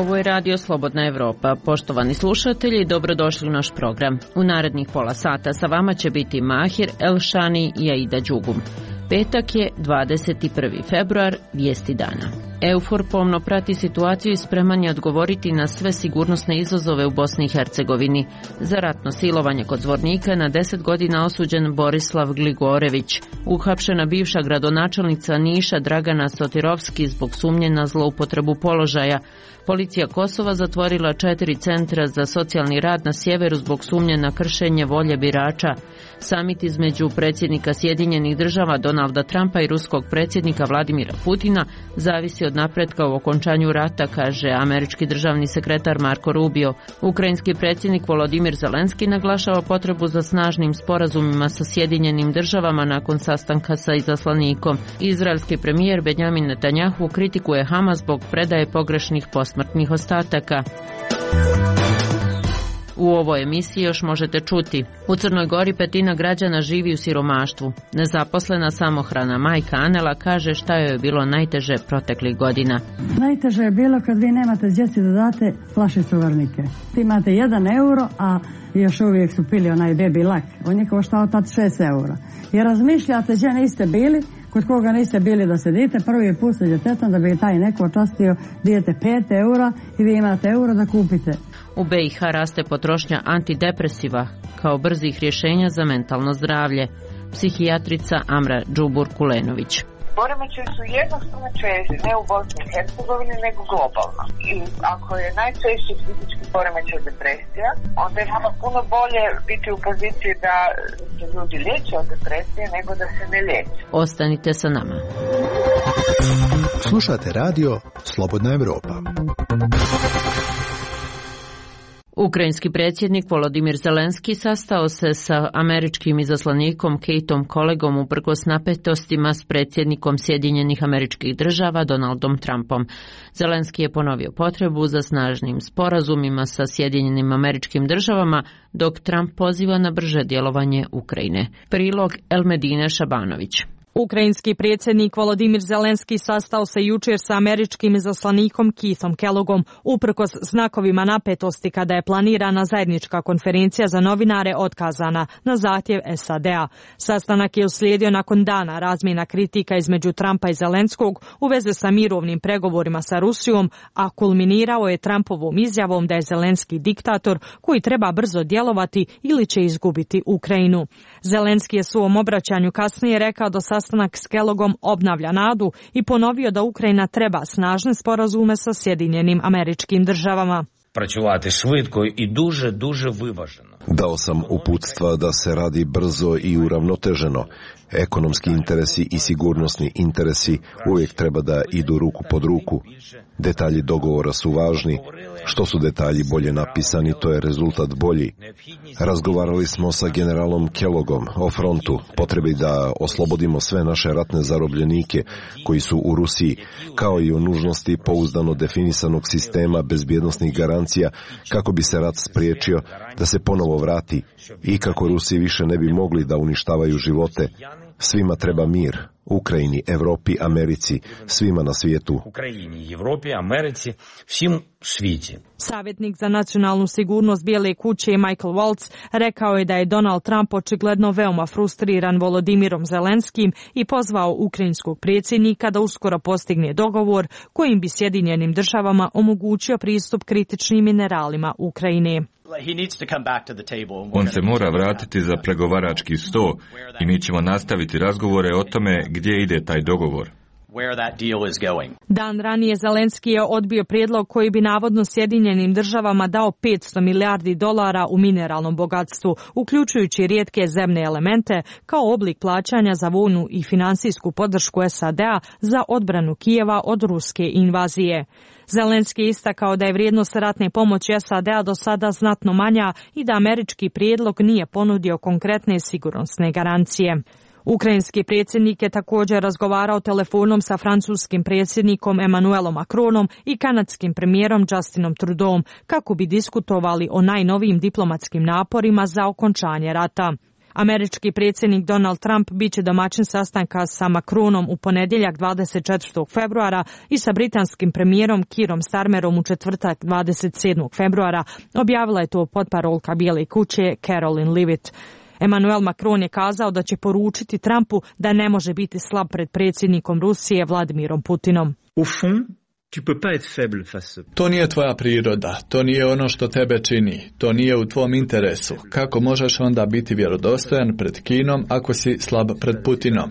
Ovo je Radio Slobodna Evropa. Poštovani slušatelji, dobrodošli u naš program. U narednih pola sata sa vama će biti Mahir Elšani i Aida Đugum. Petak je 21. februar, vijesti dana. EUFOR pomno prati situaciju i spreman je odgovoriti na sve sigurnosne izazove u Bosni i Hercegovini. Za ratno silovanje kod Zvornika na 10 godina osuđen Borislav Gligorević. Uhapšena bivša gradonačelnica Niša Dragana Sotirovski zbog sumnje na zloupotrebu položaja. Policija Kosova zatvorila 4 centra za socijalni rad na sjeveru zbog sumnje na kršenje volje birača. Samit između predsjednika Sjedinjenih država Donalda Trumpa i ruskog predsjednika Vladimira Putina zavisi od napretka u okončanju rata, kaže američki državni sekretar Marko Rubio. Ukrajinski predsjednik Volodimir Zelenski naglašava potrebu za snažnim sporazumima sa Sjedinjenim državama nakon sastanka sa izaslanikom. Izraelski premijer Benjamin Netanjahu kritikuje Hamas zbog predaje pogrešnih posmrtnih ostataka. U ovoj emisiji još možete čuti. U Crnoj Gori 1/5 građana živi u siromaštvu. Nezaposlena samohrana majka Anela kaže šta joj je bilo najteže proteklih godina. Najteže je bilo kad vi nemate djeci da date flašicu varnike. Imate 1 euro, a još uvijek su pili onaj baby lak. On je koštao tad 6 eura. I razmišljate gdje niste bili, kod koga niste bili da sedite, prvi put sa djetetom da bi taj neko častio, dijete 5 eura i vi imate euro da kupite. U BiH raste potrošnja antidepresiva kao brzih rješenja za mentalno zdravlje. Psihijatrica Amra Đubur-Kulenović. Poremećaji su jednostavno češći, ne u Bosni i Hercegovini, nego globalno. I ako je najčešći psihički poremećaj depresija, onda je nama puno bolje biti u poziciji da se ljudi liječe od depresije nego da se ne liječe. Ostanite sa nama. Slušate radio Slobodna Evropa. Ukrajinski predsjednik Volodimir Zelenski sastao se sa američkim izaslanikom Kateom Kolegom uprkos napetostima s predsjednikom Sjedinjenih Američkih Država Donaldom Trumpom. Zelenski je ponovio potrebu za snažnim sporazumima sa Sjedinjenim Američkim Državama, dok Trump poziva na brže djelovanje Ukrajine. Prilog Elmedine Šabanović. Ukrajinski predsjednik Volodimir Zelenski sastao se jučer sa američkim izaslanikom Keithom Kellogom uprkos znakovima napetosti kada je planirana zajednička konferencija za novinare otkazana na zahtjev SAD-a. Sastanak je uslijedio nakon dana razmjena kritika između Trumpa i Zelenskog u vezi sa mirovnim pregovorima sa Rusijom, a kulminirao je Trumpovom izjavom da je Zelenski diktator koji treba brzo djelovati ili će izgubiti Ukrajinu. Zelenski je svom obraćanju kasnije rekao da sastanak s Kellogom obnavlja nadu i ponovio da Ukrajina treba snažne sporazume sa Sjedinjenim Američkim Državama. Працювати швидко і дуже виважено. Dao sam uputstva da se radi brzo i uravnoteženo. Ekonomski interesi i sigurnosni interesi uvijek treba da idu ruku pod ruku. Detalji dogovora su važni. Što su detalji bolje napisani, to je rezultat bolji. Razgovarali smo sa generalom Kellogom o frontu, potrebi da oslobodimo sve naše ratne zarobljenike koji su u Rusiji, kao i o nužnosti pouzdano definisanog sistema bezbjednosnih garancija kako bi se rat spriječio da se ponovo vrati i kako Rusi više ne bi mogli da uništavaju živote. Svima treba mir. Ukrajini, Europi, Americi, svima na svijetu. Ukrajini, Europi, Americi, svim svijetu. Savjetnik za nacionalnu sigurnost Bijele kuće Michael Waltz rekao je da je Donald Trump očigledno veoma frustriran Volodimirom Zelenskim i pozvao ukrajinskog predsjednika da uskoro postigne dogovor kojim bi Sjedinjenim državama omogućio pristup kritičnim mineralima Ukrajine. On se mora vratiti za pregovarački sto i mi ćemo nastaviti razgovore o tome gdje ide taj dogovor. Dan ranije Zelenski je odbio prijedlog koji bi navodno Sjedinjenim državama dao $500 milijardi u mineralnom bogatstvu, uključujući rijetke zemne elemente, kao oblik plaćanja za vojnu i finansijsku podršku SAD-a za odbranu Kijeva od ruske invazije. Zelenski je istakao da je vrijednost ratne pomoći SAD-a do sada znatno manja i da američki prijedlog nije ponudio konkretne sigurnosne garancije. Ukrajinski predsjednik je također razgovarao telefonom sa francuskim predsjednikom Emmanuelom Macronom i kanadskim premijerom Justinom Trudeauom kako bi diskutovali o najnovijim diplomatskim naporima za okončanje rata. Američki predsjednik Donald Trump biće domaćin sastanka sa Macronom u ponedjeljak 24. februara i sa britanskim premijerom Keerom Starmerom u četvrtak 27. februara, objavila je to potparolka Bijele kuće Caroline Leavitt. Emmanuel Macron je kazao da će poručiti Trumpu da ne može biti slab pred predsjednikom Rusije Vladimirom Putinom. To nije tvoja priroda, to nije ono što tebe čini, to nije u tvom interesu. Kako možeš onda biti vjerodostojan pred Kinom ako si slab pred Putinom?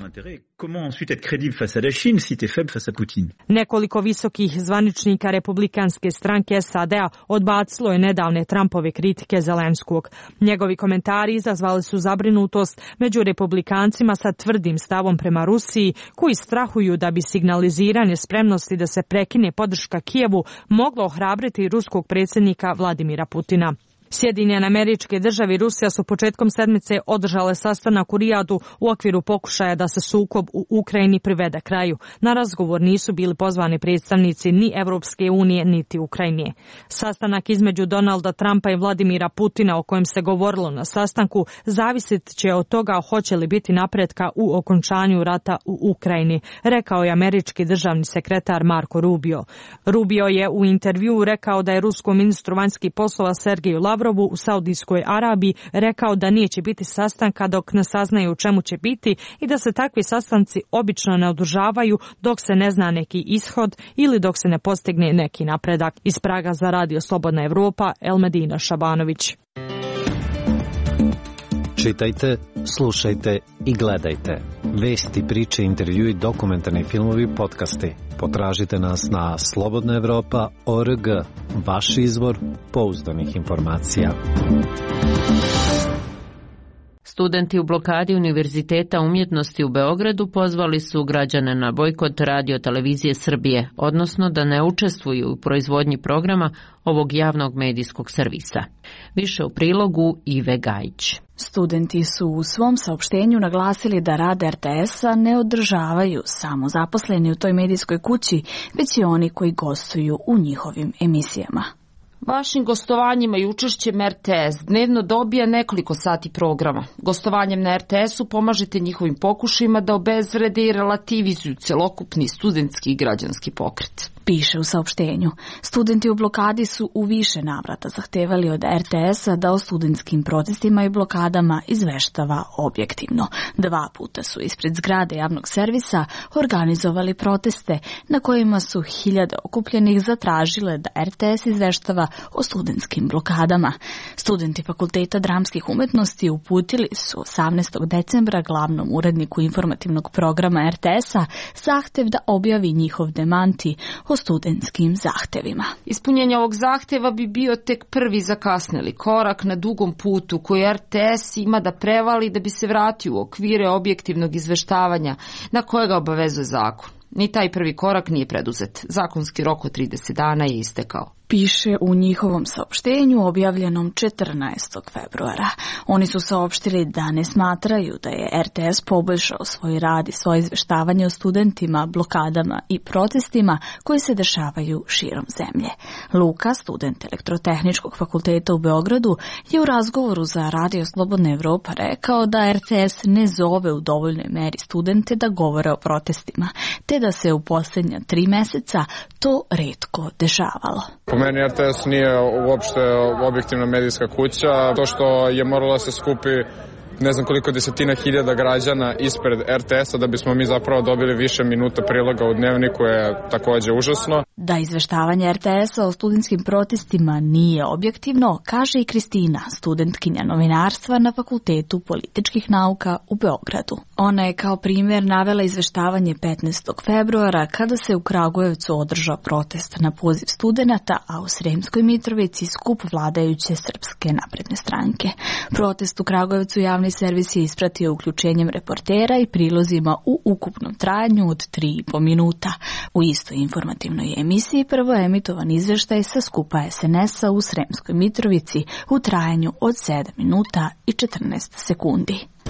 Nekoliko visokih zvaničnika republikanske stranke SAD-a odbacilo je nedavne Trumpove kritike Zelenskog. Njegovi komentari izazvali su zabrinutost među republikancima sa tvrdim stavom prema Rusiji, koji strahuju da bi signaliziranje spremnosti da se prekine podrška Kijevu moglo ohrabriti ruskog predsjednika Vladimira Putina. Sjedinjene Američke Države i Rusija su početkom sedmice održale sastanak u Rijadu u okviru pokušaja da se sukob u Ukrajini privede kraju. Na razgovor nisu bili pozvani predstavnici ni Evropske unije niti Ukrajine. Sastanak između Donalda Trumpa i Vladimira Putina, o kojem se govorilo na sastanku, zavisit će od toga hoće li biti napretka u okončanju rata u Ukrajini, rekao je američki državni sekretar Marco Rubio. Rubio je u intervjuu rekao da je ruskom ministru vanjskih poslova Sergeju Lavrovu u Saudijskoj Arabiji rekao da neće biti sastanka dok ne saznaju u čemu će biti i da se takvi sastanci obično ne održavaju dok se ne zna neki ishod ili dok se ne postigne neki napredak. Iz Praga za Radio Slobodna Evropa, Elmedina Šabanović. Čitajte, slušajte i gledajte. Vesti, priče, intervjui, dokumentarni filmovi, podcasti. Potražite nas na slobodnaevropa.org, vaš izvor pouzdanih informacija. Studenti u blokadi Univerziteta umjetnosti u Beogradu pozvali su građane na bojkot Radio televizije Srbije, odnosno da ne učestvuju u proizvodnji programa ovog javnog medijskog servisa. Više u prilogu Ive Gajić. Studenti su u svom saopštenju naglasili da rad RTS-a ne održavaju samo zaposleni u toj medijskoj kući, već i oni koji gostuju u njihovim emisijama. Vašim gostovanjima i učešćem RTS dnevno dobija nekoliko sati programa. Gostovanjem na RTS-u pomažete njihovim pokušajima da obezvrede i relativizuju celokupni studentski i građanski pokret. Piše u saopštenju. Studenti u blokadi su u više navrata zahtevali od RTS-a da o studentskim protestima i blokadama izveštava objektivno. 2 puta su ispred zgrade javnog servisa organizovali proteste na kojima su hiljade okupljenih zatražile da RTS izveštava o studentskim blokadama. Studenti Fakulteta dramskih umetnosti uputili su 18. decembra glavnom uredniku informativnog programa RTS-a zahtev da objavi njihov demanti o studentskim zahtevima. Ispunjenje ovog zahteva bi bio tek prvi zakasneli korak na dugom putu koji RTS ima da prevali da bi se vratio u okvire objektivnog izveštavanja na kojega obavezuje zakon. Ni taj prvi korak nije preduzet. Zakonski rok od 30 dana je istekao. Piše u njihovom saopštenju objavljenom 14. februara. Oni su saopštili da ne smatraju da je RTS poboljšao svoj rad i svoje izveštavanje o studentima, blokadama i protestima koji se dešavaju širom zemlje. Luka, student Elektrotehničkog fakulteta u Beogradu, je u razgovoru za Radio Slobodna Evropa rekao da RTS ne zove u dovoljnoj meri studente da govore o protestima, te da se u posljednja 3 meseca to retko dešavalo. Po meni RTS nije uopšte objektivna medijska kuća. To što je moralo se skupi ne znam koliko desetina hiljada građana ispred RTS-a da bismo mi zapravo dobili više minuta priloga u dnevniku je također užasno. Da izveštavanje RTS-a o studentskim protestima nije objektivno, kaže i Kristina, studentkinja novinarstva na Fakultetu političkih nauka u Beogradu. Ona je kao primjer navela izveštavanje 15. februara kada se u Kragujevcu održao protest na poziv studenata, a u Sremskoj Mitrovici skup vladajuće Srpske napredne stranke. Protest u Kragujevcu javni servis je ispratio uključenjem reportera i prilozima u ukupnom trajanju od 3,5 minuta. U istoj informativnoj emisiji prvo je emitovan izveštaj sa skupa SNS-a u Sremskoj Mitrovici u trajanju od 7 minuta i 14 sekundi.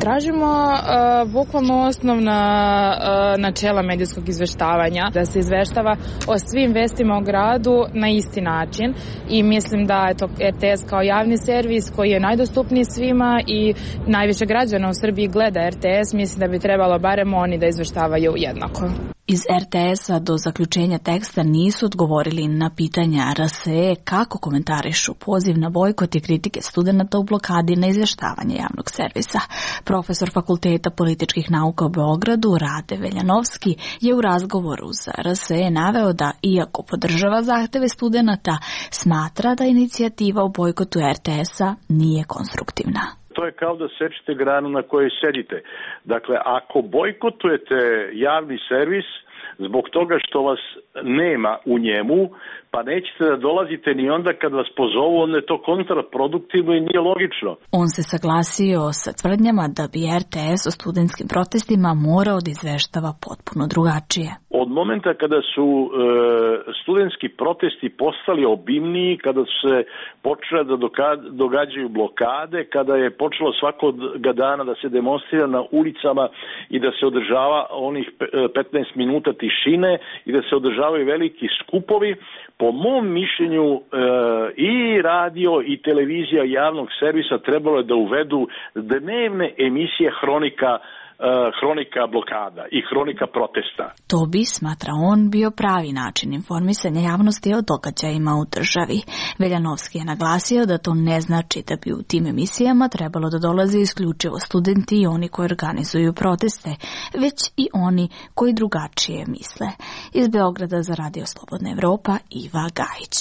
Tražimo bukvalno osnovna načela medijskog izveštavanja, da se izveštava o svim vestima o gradu na isti način i mislim da je to RTS kao javni servis koji je najdostupniji svima i najviše građana u Srbiji gleda RTS, mislim da bi trebalo barem oni da izveštavaju jednako. Iz RTS-a do zaključenja teksta nisu odgovorili na pitanja RSE kako komentarišu poziv na bojkot i kritike studenata u blokadi na izveštavanje javnog servisa. Profesor Fakulteta političkih nauka u Beogradu, Rade Veljanovski, je u razgovoru za RSE naveo da, iako podržava zahteve studenata, smatra da inicijativa u bojkotu RTS-a nije konstruktivna. To je kao da sečete granu na kojoj sedite. Dakle, ako bojkotujete javni servis zbog toga što vas nema u njemu, pa nećete da dolazite ni onda kad vas pozovu, onda je to kontraproduktivno i nije logično. On se saglasio sa tvrdnjama da bi RTS o studentskim protestima morao da izveštava potpuno drugačije. Od momenta kada su studentski protesti postali obimniji, kada su se počele da događaju blokade, kada je počelo svakoga dana da se demonstrira na ulicama i da se održava onih 15 minuta tišine i da se održavaju veliki skupovi, po mom mišljenju i radio i televizija javnog servisa trebalo je da uvedu dnevne emisije hronika blokada i hronika protesta. To bi, smatra on, bio pravi način informisanja javnosti o događajima u državi. Veljanovski je naglasio da to ne znači da bi u tim emisijama trebalo da dolaze isključivo studenti i oni koji organizuju proteste, već i oni koji drugačije misle. Iz Beograda za Radio Slobodna Evropa, Iva Gajić.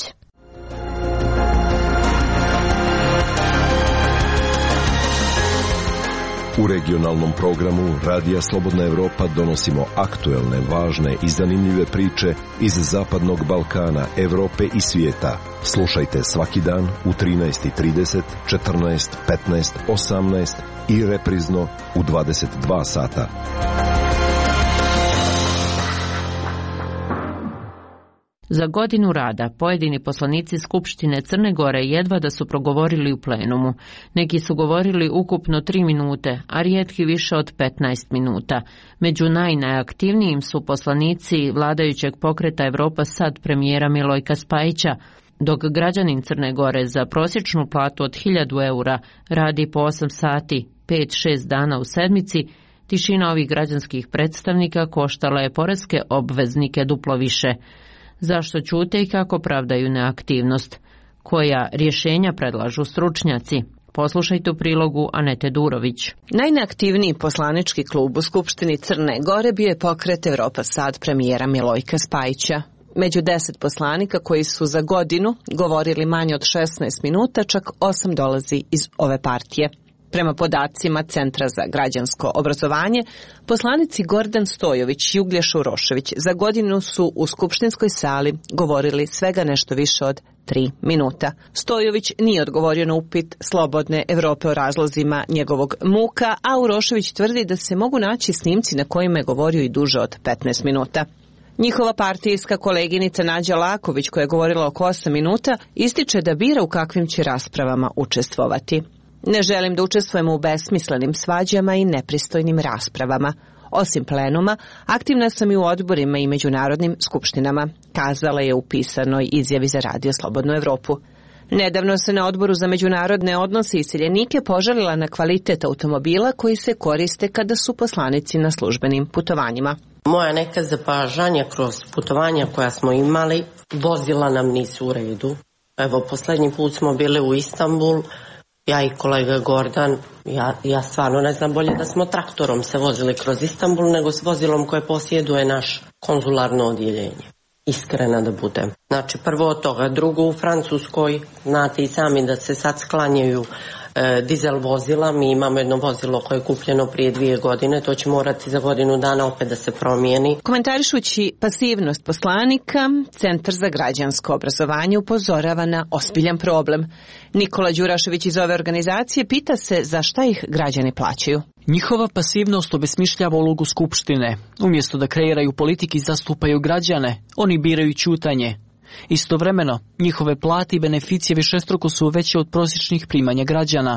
U regionalnom programu Radija Slobodna Evropa donosimo aktuelne, važne i zanimljive priče iz Zapadnog Balkana, Evrope i svijeta. Slušajte svaki dan u 13:30, 14, 15, 18 i reprizno u 22 sata. Za godinu rada pojedini poslanici Skupštine Crne Gore jedva da su progovorili u plenumu. Neki su govorili ukupno 3 minute, a rijetki više od 15 minuta. Među najneaktivnijim su poslanici vladajućeg pokreta Evropa Sad premijera Milojka Spajića, dok građanin Crne Gore za prosječnu platu od 1000 eura radi po 8 sati, 5-6 dana u sedmici. Tišina ovih građanskih predstavnika koštala je poreske obveznike duplo više. Zašto ćute i kako pravdaju neaktivnost? Koja rješenja predlažu stručnjaci? Poslušajte u prilogu Anete Durović. Najneaktivniji poslanički klub u Skupštini Crne Gore bio je pokret Evropa Sad premijera Milojka Spajića. Među 10 poslanika koji su za godinu govorili manje od 16 minuta, čak 8 dolazi iz ove partije. Prema podacima Centra za građansko obrazovanje, poslanici Gordan Stojović i Uglješ Urošević za godinu su u skupštinskoj sali govorili svega nešto više od 3 minuta. Stojović nije odgovorio na upit Slobodne Evrope o razlozima njegovog muka, a Urošević tvrdi da se mogu naći snimci na kojima je govorio i duže od 15 minuta. Njihova partijska koleginica Nađa Laković, koja je govorila oko 8 minuta, ističe da bira u kakvim će raspravama učestvovati. Ne želim da učestvujemo u besmislenim svađama i nepristojnim raspravama. Osim plenuma, aktivna sam i u odborima i međunarodnim skupštinama, kazala je u pisanoj izjavi za Radio Slobodnu Evropu. Nedavno se na odboru za međunarodne odnose i iseljenike požalila na kvalitet automobila koji se koriste kada su poslanici na službenim putovanjima. Moja neka zapažanja kroz putovanja koja smo imali, vozila nam nisu u redu. Evo, posljednji put smo bili u Istanbul, ja i kolega Gordan, ja stvarno ne znam, bolje da smo traktorom se vozili kroz Istanbul nego s vozilom koje posjeduje naš konzularno odjeljenje. Iskrena da budem. Znači, prvo od toga. Drugo, u Francuskoj, znate i sami da se sad sklanjaju dizel vozila. Mi imamo jedno vozilo koje je kupljeno prije 2 godine. To će morati za godinu dana opet da se promijeni. Komentarišući pasivnost poslanika, Centar za građansko obrazovanje upozorava na ozbiljan problem. Nikola Đurašević iz ove organizacije pita se za šta ih građani plaćaju. Njihova pasivnost obesmišljava ulogu Skupštine. Umjesto da kreiraju politike i zastupaju građane, oni biraju ćutanje. Istovremeno, njihove plate i beneficije višestruko su veće od prosječnih primanja građana.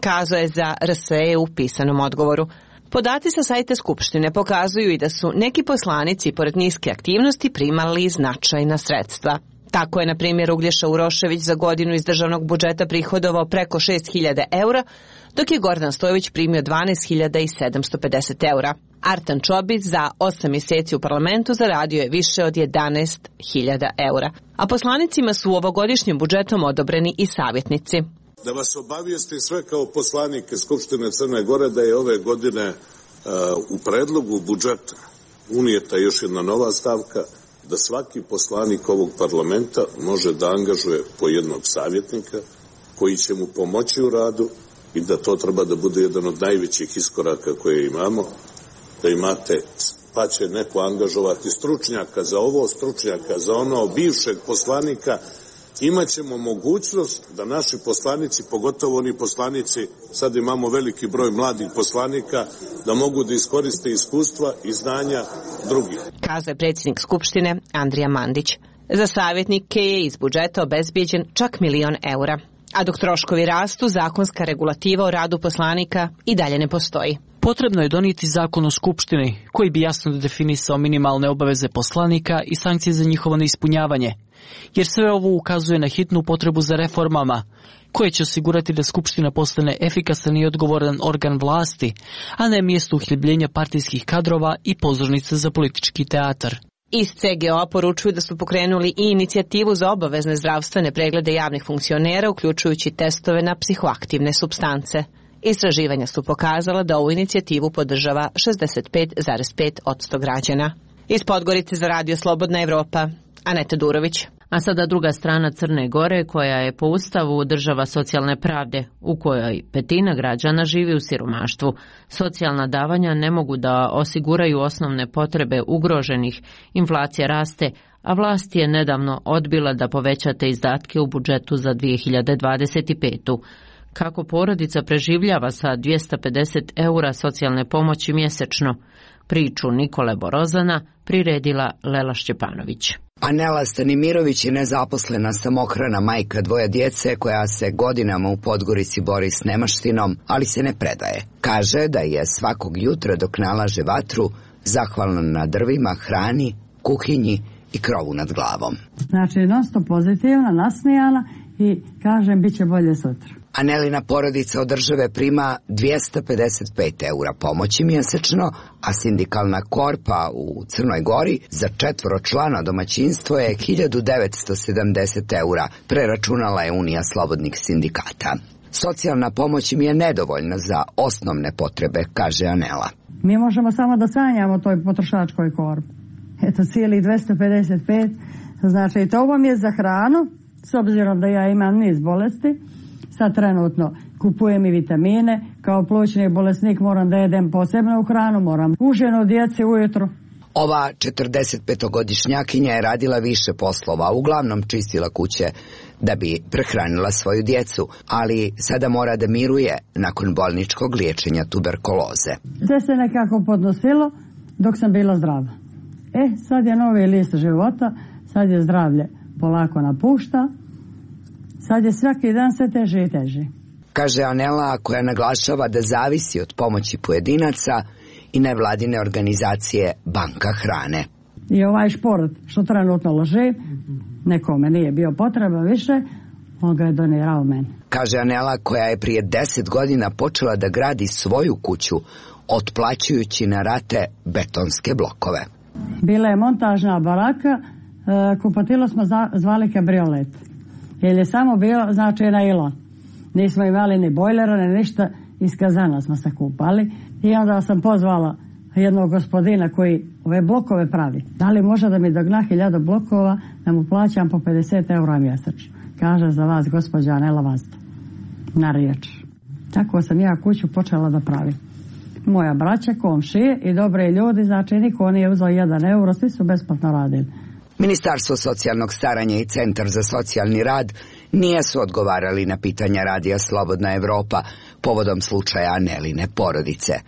kazao je za RSE u pisanom odgovoru. Podaci sa sajta Skupštine pokazuju i da su neki poslanici pored niske aktivnosti primali značajna sredstva. Tako je, na primjer, Uglješa Urošević za godinu iz državnog budžeta prihodovao preko 6.000 eura, dok je Gordan Stojović primio 12.750 eura. Artan Čobić za 8 mjeseci u parlamentu zaradio je više od 11.000 eura. A poslanicima su u ovogodišnjem budžetom odobreni i savjetnici. Da vas obavijestim sve kao poslanike Skupštine Crne Gore da je ove godine u predlogu budžeta unijeta još jedna nova stavka, da svaki poslanik ovog parlamenta može da angažuje po jednog savjetnika koji će mu pomoći u radu i da to treba da bude jedan od najvećih iskoraka koje imamo, da imate, pa će neko angažovati stručnjaka za ovo, stručnjaka za ono, bivšeg poslanika. Imaćemo mogućnost da naši poslanici, pogotovo oni poslanici, sad imamo veliki broj mladih poslanika, da mogu da iskoriste iskustva i znanja drugih. Kazao je predsjednik Skupštine Andrija Mandić. Za savjetnike je iz budžeta obezbijeđen čak 1.000.000 eura. A dok troškovi rastu, zakonska regulativa o radu poslanika i dalje ne postoji. Potrebno je donijeti zakon o Skupštini koji bi jasno definisao minimalne obaveze poslanika i sankcije za njihovo neispunjavanje. Jer sve ovo ukazuje na hitnu potrebu za reformama, koje će osigurati da Skupština postane efikasan i odgovoran organ vlasti, a ne mjesto uhljebljenja partijskih kadrova i pozornica za politički teatar. Iz CGO poručuju da su pokrenuli i inicijativu za obavezne zdravstvene preglede javnih funkcionera, uključujući testove na psihoaktivne supstance. Istraživanja su pokazala da ovu inicijativu podržava 65,5% građana. Iz Podgorice za Radio Slobodna Evropa, Aneta Durović. A sada druga strana Crne Gore, koja je po Ustavu država socijalne pravde, u kojoj 1/5 građana živi u siromaštvu. Socijalna davanja ne mogu da osiguraju osnovne potrebe ugroženih, inflacija raste, a vlast je nedavno odbila da poveća te izdatke u budžetu za 2025. Kako porodica preživljava sa 250 eura socijalne pomoći mjesečno? Priču Nikole Borozana priredila Lela Šćepanović. Anela Stanimirović je nezaposlena samohrana majka 2 djece koja se godinama u Podgorici bori s nemaštinom, ali se ne predaje. Kaže da je svakog jutra dok nalaže vatru zahvalna na drvima, hrani, kuhinji i krovu nad glavom. Znači, non-stop pozitivna, nasmijana i kažem bit će bolje sutra. Anelina porodica od države prima 255 eura pomoći mjesečno, a sindikalna korpa u Crnoj Gori za 4 člana domaćinstvo je 1970 eura, preračunala je Unija slobodnih sindikata. Socijalna pomoć im je nedovoljna za osnovne potrebe, kaže Anela. Mi možemo samo da sanjamo toj potrošačkoj korpi. Eto, cijeli 255, znači to ovo mi je za hranu, s obzirom da ja imam niz bolesti. Sad trenutno kupujem i vitamine, kao plućni bolesnik moram da jedem posebno u hranu, moram užinu djeci ujutro. Ova 45-godišnjakinja je radila više poslova, uglavnom čistila kuće da bi prehranila svoju djecu, ali sada mora da miruje nakon bolničkog liječenja tuberkuloze. Sve se nekako podnosilo dok sam bila zdrava. Sad je novi list života, sad je zdravlje polako napušta. Sad je svaki dan sve teže i teže. Kaže Anela, koja naglašava da zavisi od pomoći pojedinaca i nevladine organizacije Banka hrane. I ovaj šport što trenutno loži, nekome nije bio potreba više, on ga je donirao meni. Kaže Anela, koja je prije 10 godina počela da gradi svoju kuću, otplaćujući na rate betonske blokove. Bila je montažna baraka, kupatilo smo zvali kabriolet. Jer je samo bilo, znači, nailon. Nismo imali ni bojlera, ni ništa, iz kazana smo se kupali. I onda sam pozvala jednog gospodina koji ove blokove pravi. Da li može da mi dogna 1000 blokova, da mu plaćam po 50 eura mjesečno. Kaže, za vas, gospođa Anela Vasta. Na riječ. Tako sam ja kuću počela da pravim. Moja braća, komšije i dobre ljudi, znači niko nije uzao 1 euro, svi su besplatno radili. Ministarstvo socijalnog staranja i Centar za socijalni rad nisu odgovarali na pitanja Radija Slobodna Evropa povodom slučaja Aneline porodice.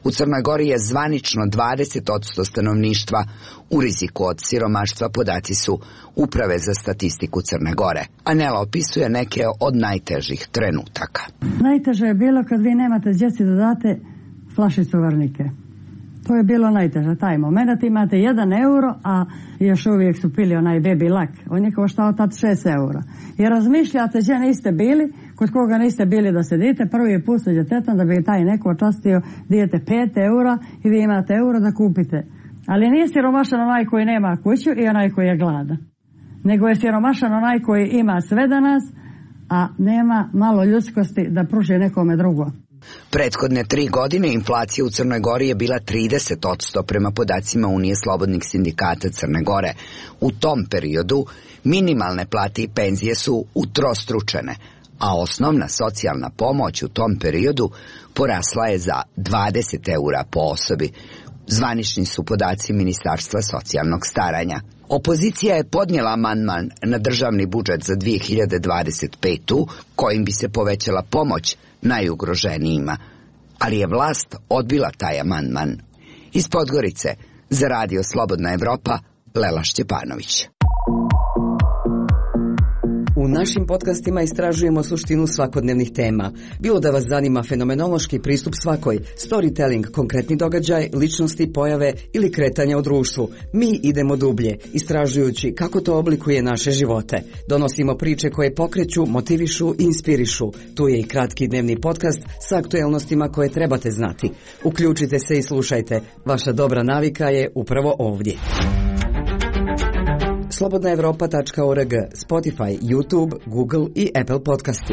U Crnoj Gori je zvanično 20% stanovništva u riziku od siromaštva, podaci su Uprave za statistiku Crne Gore. Anela opisuje neke od najtežih trenutaka. Najteže je bilo kad vi nemate djeci da date flašicu varnike. To je bilo najteže, taj moment. Imate 1 euro, a još uvijek su pili onaj baby lak. On je koštao tad 6 eura. I razmišljate gdje niste bili, kod koga niste bili da sedite, prvi put sa djetetom da bi taj neko očastio, dijete 5 eura i vi imate euro da kupite. Ali nije siromašan onaj koji nema kuću i onaj koji je gladan. Nego je siromašan onaj koji ima sve danas, a nema malo ljudskosti da pruži nekome drugo. Prethodne 3 godine inflacija u Crnoj Gori je bila 30% prema podacima Unije slobodnih sindikata Crne Gore. U tom periodu minimalne plate i penzije su utrostručene, a osnovna socijalna pomoć u tom periodu porasla je za 20 eura po osobi. Zvanični su podaci Ministarstva socijalnog staranja. Opozicija je podnijela amandman na državni budžet za 2025. kojim bi se povećala pomoć najugroženijima, ali je vlast odbila taj amandman. Iz Podgorice za Radio Slobodna Evropa, Lela Šćepanović. U našim podcastima istražujemo suštinu svakodnevnih tema. Bilo da vas zanima fenomenološki pristup svakoj, storytelling, konkretni događaj, ličnosti, pojave ili kretanja u društvu, mi idemo dublje, istražujući kako to oblikuje naše živote. Donosimo priče koje pokreću, motivišu i inspirišu. Tu je i kratki dnevni podcast sa aktuelnostima koje trebate znati. Uključite se i slušajte. Vaša dobra navika je upravo ovdje. slobodnaevropa.org, Spotify, YouTube, Google i Apple podcasti.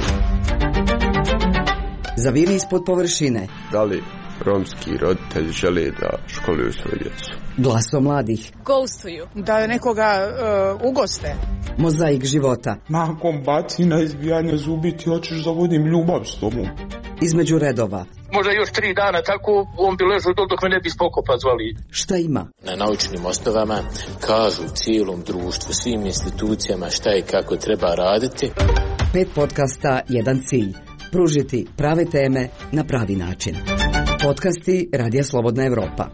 Zaviri ispod površine. Da li romski roditelji žele da školuju svoje djecu? Glaso mladih. Ghostuju. Da nekoga ugoste. Mozaik života. Nakon bacina, izbijanja zubi ti hoćeš da vodim ljubav s tobom. Između redova. Možda još 3 dana tako on bi ležao dok me ne bi spokopa zvali. Šta ima? Na naučnim osnovama kažu cijelom društvu, svim institucijama šta i kako treba raditi. 5 podcasta, 1 cilj. Pružiti prave teme na pravi način. Podcasti Radija Slobodna Evropa.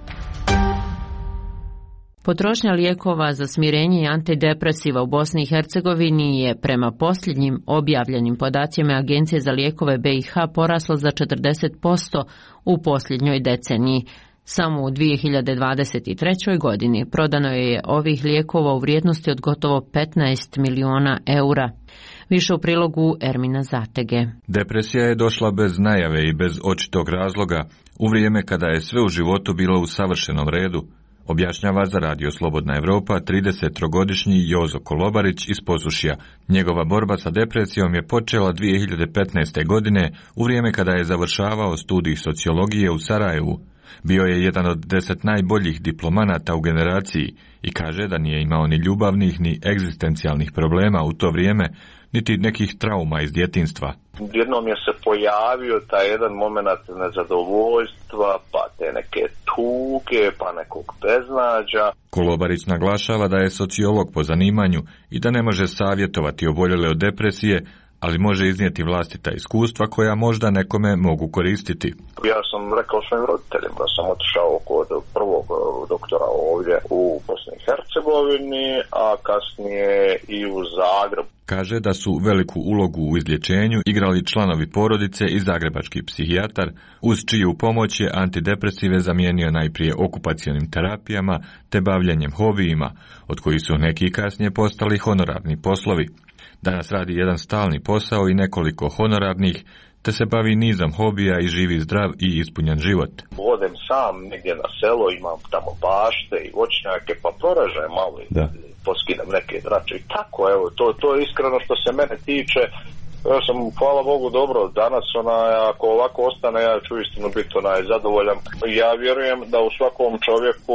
Potrošnja lijekova za smirenje i antidepresiva u Bosni i Hercegovini je prema posljednjim objavljenim podacima Agencije za lijekove BiH porasla za 40% u posljednjoj deceniji. Samo u 2023. godini prodano je ovih lijekova u vrijednosti od gotovo 15 miliona eura. Više u prilogu Ermina Zatege. Depresija je došla bez najave i bez očitog razloga u vrijeme kada je sve u životu bilo u savršenom redu, objašnjava za Radio Slobodna Evropa 33-godišnji Jozo Kolobarić iz Posušja. Njegova borba sa depresijom je počela 2015. godine u vrijeme kada je završavao studij sociologije u Sarajevu. Bio je jedan od 10 najboljih diplomanata u generaciji i kaže da nije imao ni ljubavnih ni egzistencijalnih problema u to vrijeme, niti nekih trauma iz djetinjstva. Jednom je se pojavio taj jedan moment nezadovoljstva, pa te neke tuge, pa nekog beznađa. Kolobarić naglašava da je sociolog po zanimanju i da ne može savjetovati oboljele od depresije, ali može iznijeti vlastita iskustva koja možda nekome mogu koristiti. Ja sam rekao svojim roditeljima da sam otišao kod prvog doktora ovdje u Bosni i Hercegovini, a kasnije i u Zagreb. Kaže da su veliku ulogu u izlječenju igrali članovi porodice i zagrebački psihijatar, uz čiju pomoć je antidepresive zamijenio najprije okupacionim terapijama te bavljenjem hobijima, od kojih su neki kasnije postali honorarni poslovi. Danas radi jedan stalni posao i nekoliko honorarnih, te se bavi nizom hobija i živi zdrav i ispunjen život. Odem sam negdje na selo, imam tamo bašte i voćnjake, pa proražajem malo i poskidam neke drače i tako, evo, to je iskreno što se mene tiče. Ja sam, hvala Bogu, dobro, danas ako ovako ostane, ja ću istinu biti zadovoljan. Ja vjerujem da u svakom čovjeku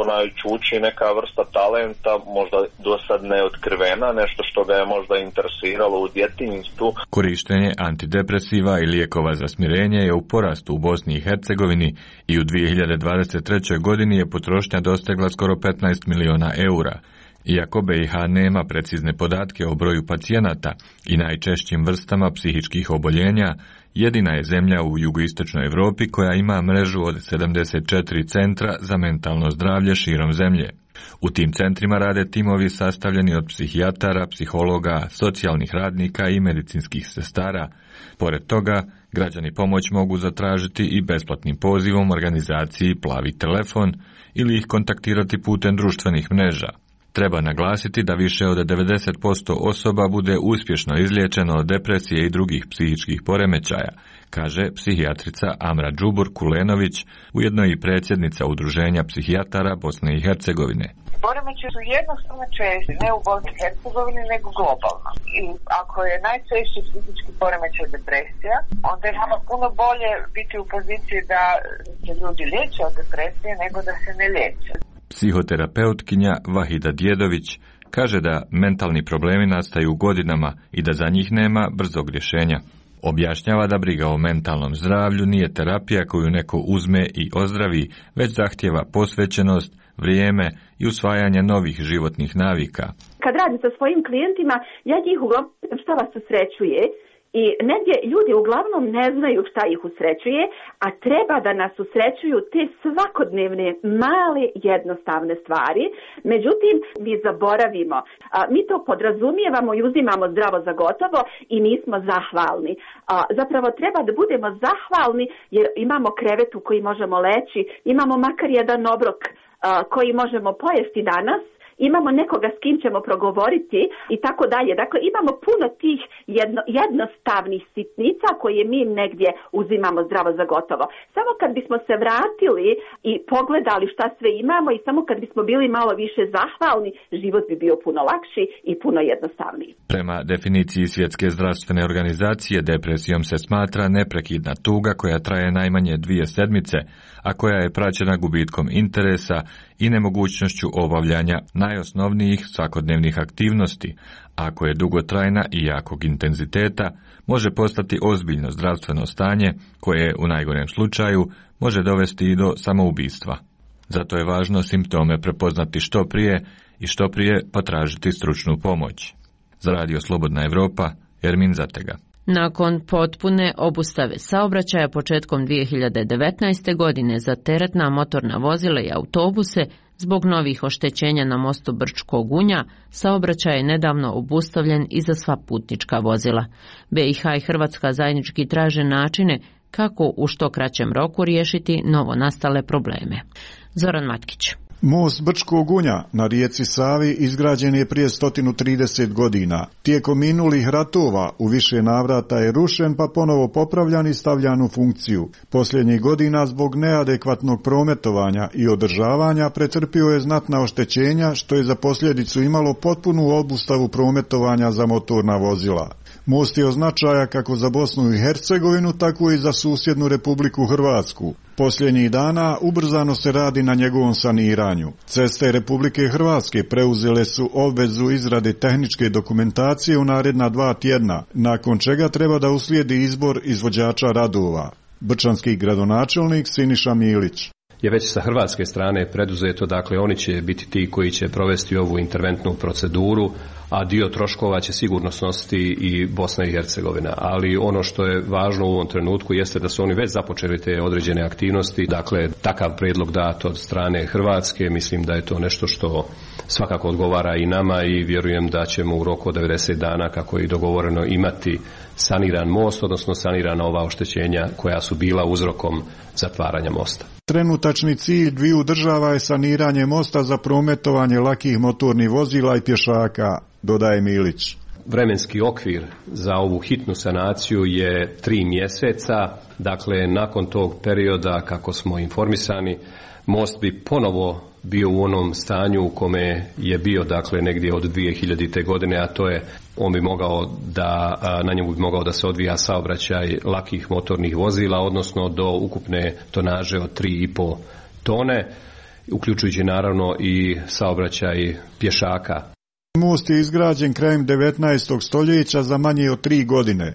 čuči neka vrsta talenta, možda do sad neotkrivena, nešto što ga je možda interesiralo u djetinjstvu. Korištenje antidepresiva i lijekova za smirenje je u porastu u Bosni i Hercegovini i u 2023. godini je potrošnja dostegla skoro 15 miliona eura. Iako BiH nema precizne podatke o broju pacijenata i najčešćim vrstama psihičkih oboljenja, jedina je zemlja u jugoistočnoj Europi koja ima mrežu od 74 centra za mentalno zdravlje širom zemlje. U tim centrima rade timovi sastavljeni od psihijatara, psihologa, socijalnih radnika i medicinskih sestara. Pored toga, građani pomoć mogu zatražiti i besplatnim pozivom organizaciji Plavi telefon ili ih kontaktirati putem društvenih mreža. Treba naglasiti da više od 90% osoba bude uspješno izliječeno od depresije i drugih psihičkih poremećaja, kaže psihijatrica Amra Džubur Kulenović, ujedno i predsjednica Udruženja psihijatara Bosne i Hercegovine. Poremećaji su jednostavno česti, ne u Bosni i Hercegovini, nego globalno. I ako je najčešći psihički poremećaj depresija, onda je nama puno bolje biti u poziciji da se ljudi liječe od depresije nego da se ne liječe. Psihoterapeutkinja Vahida Djedović kaže da mentalni problemi nastaju godinama i da za njih nema brzog rješenja. Objašnjava da briga o mentalnom zdravlju nije terapija koju neko uzme i ozdravi, već zahtjeva posvećenost, vrijeme i usvajanje novih životnih navika. Kad radim sa svojim klijentima, ja njih uglavnom šta vas usrećuje i negdje ljudi uglavnom ne znaju šta ih usrećuje, a treba da nas usrećuju te svakodnevne male jednostavne stvari. Međutim, mi zaboravimo. Mi to podrazumijevamo i uzimamo zdravo za gotovo i nismo zahvalni. Zapravo treba da budemo zahvalni jer imamo krevet u koji možemo leći, imamo makar jedan obrok koji možemo pojesti danas, imamo nekoga s kim ćemo progovoriti i tako dalje. Dakle, imamo puno tih jednostavnih sitnica koje mi negdje uzimamo zdravo za gotovo. Samo kad bismo se vratili i pogledali šta sve imamo i samo kad bismo bili malo više zahvalni, život bi bio puno lakši i puno jednostavniji. Prema definiciji Svjetske zdravstvene organizacije, depresijom se smatra neprekidna tuga koja traje najmanje 2 sedmice, a koja je praćena gubitkom interesa i nemogućnošću obavljanja najosnovnijih svakodnevnih aktivnosti. Ako je dugotrajna i jakog intenziteta, može postati ozbiljno zdravstveno stanje koje u najgorem slučaju može dovesti i do samoubistva. Zato je važno simptome prepoznati što prije i što prije potražiti stručnu pomoć. Za Radio Slobodna Evropa, Ermin Zatega. Nakon potpune obustave saobraćaja početkom 2019. godine za teretna motorna vozila i autobuse, zbog novih oštećenja na mostu Brčkog Unja, saobraćaj je nedavno obustavljen i za sva putnička vozila. BiH i Hrvatska zajednički traže načine kako u što kraćem roku riješiti novonastale probleme. Zoran Matkić. Most Brčkog Unja na rijeci Savi izgrađen je prije 130 godina. Tijekom minulih ratova u više navrata je rušen pa ponovo popravljan i stavljan u funkciju. Posljednjih godina zbog neadekvatnog prometovanja i održavanja pretrpio je znatna oštećenja što je za posljedicu imalo potpunu obustavu prometovanja za motorna vozila. Most je od značaja kako za Bosnu i Hercegovinu, tako i za susjednu Republiku Hrvatsku. Posljednjih dana ubrzano se radi na njegovom saniranju. Ceste Republike Hrvatske preuzele su obvezu izrade tehničke dokumentacije u naredna 2 tjedna, nakon čega treba da uslijedi izbor izvođača radova. Brčanski gradonačelnik Siniša Milić. Je već sa hrvatske strane preduzeto, dakle oni će biti ti koji će provesti ovu interventnu proceduru, a dio troškova će sigurno snositi i Bosna i Hercegovina. Ali ono što je važno u ovom trenutku jeste da su oni već započeli te određene aktivnosti, dakle takav prijedlog dat od strane Hrvatske, mislim da je to nešto što svakako odgovara i nama i vjerujem da ćemo u roku od 90 dana, kako je dogovoreno, imati saniran most, odnosno sanirana ova oštećenja koja su bila uzrokom zatvaranja mosta. Trenutačni cilj dviju država je saniranje mosta za prometovanje lakih motornih vozila i pješaka, dodaje Milić. Vremenski okvir za ovu hitnu sanaciju je 3 mjeseca, dakle nakon tog perioda, kako smo informisani, most bi ponovo bio u onom stanju u kome je bio, dakle negdje od 2000. godine, a to je on bi mogao da, na njemu bi mogao da se odvija saobraćaj lakih motornih vozila, odnosno do ukupne tonaže od 3,5 tone, uključujući naravno i saobraćaj pješaka. Most je izgrađen krajem 19. stoljeća za manje od 3 godine.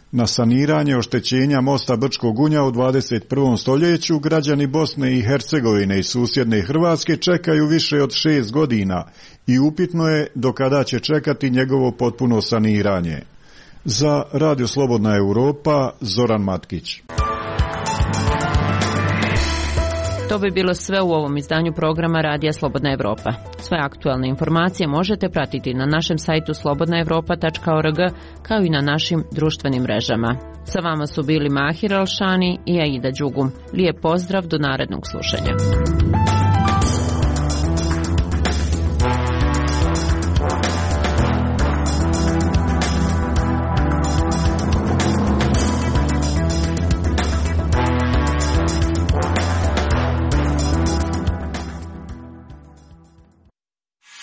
Na saniranje oštećenja mosta Brčko Gunja u 21. stoljeću građani Bosne i Hercegovine i susjedne Hrvatske čekaju više od 6 godina i upitno je do kada će čekati njegovo potpuno saniranje. Za Radio Slobodna Europa, Zoran Matkić. To bi bilo sve u ovom izdanju programa Radija Slobodna Evropa. Sve aktualne informacije možete pratiti na našem sajtu slobodnaevropa.org kao i na našim društvenim mrežama. Sa vama su bili Mahir Alšani i Aida Đugum. Lijep pozdrav do narednog slušanja.